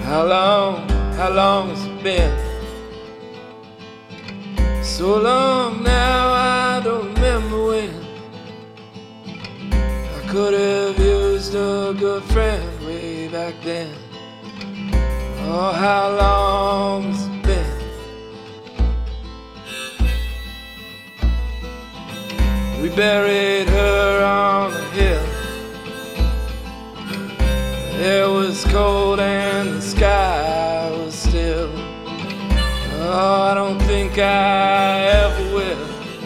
How long has it been? So long now I don't remember when. I could have used a good friend way back then. Oh, how long has it been? We buried her on the hill. It was cold and the sky was still. Oh, I don't think I ever will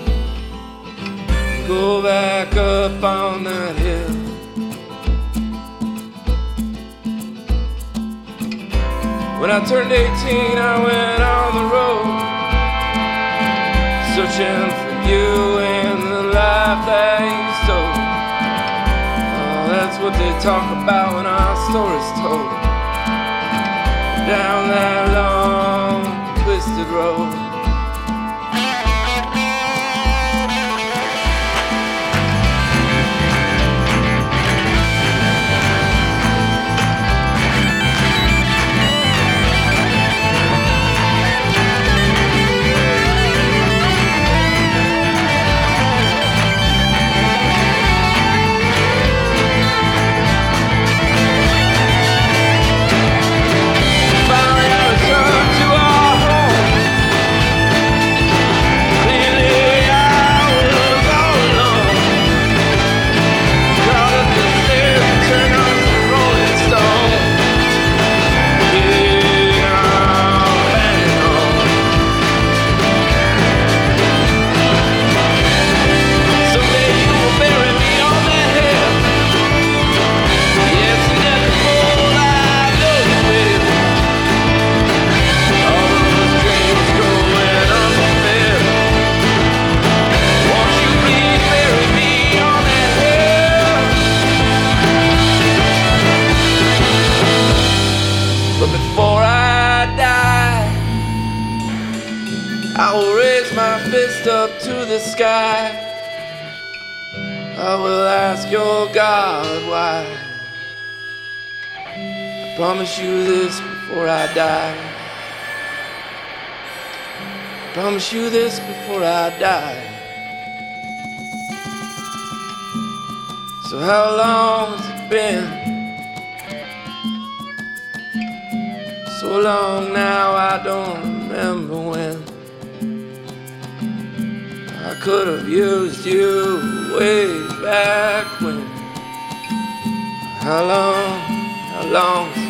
go back up on that hill. When I turned 18, I went on the road, searching for you and the life that you stole. Oh, that's what they talk about when our story's told, down that long twisted road. I will raise my fist up to the sky. I will ask your God why. I promise you this before I die. I promise you this before I die. So how long has it been? So long now I don't remember when. I could have used you way back when. How long